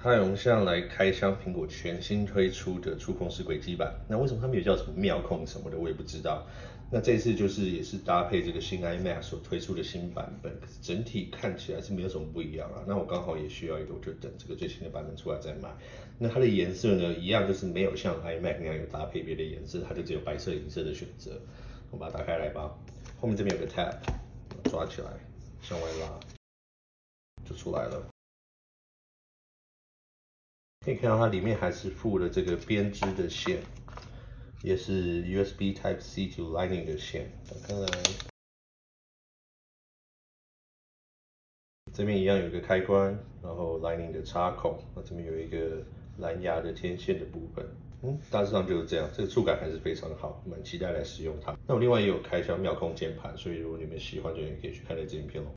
嗨，我们现在来开箱苹果全新推出的触控式轨迹板。那为什么它们有叫什么妙控什么的，我也不知道。那这次也是搭配这个新 iMac 所推出的新版本，可是整体看起来是没有什么不一样啊。那我刚好也需要一个，我就等这个最新的版本出来再买。那它的颜色呢，一样就是没有像 iMac 那样有搭配别的颜色，它就只有白色、银色的选择。我把它打开来吧。后面这边有个 tab， 抓起来，向外拉，就出来了。可以看到它里面还是附了这个编织的线，也是 USB Type C to Lightning 的线。打开来，这边一样有一个开关，然后 Lightning 的插孔，那这边有一个蓝牙的天线的部分。大致上就是这样，这个触感还是非常好，蛮期待来使用它。那我另外也有开箱妙控键盘，所以如果你们喜欢，就也可以去看那支影片咯。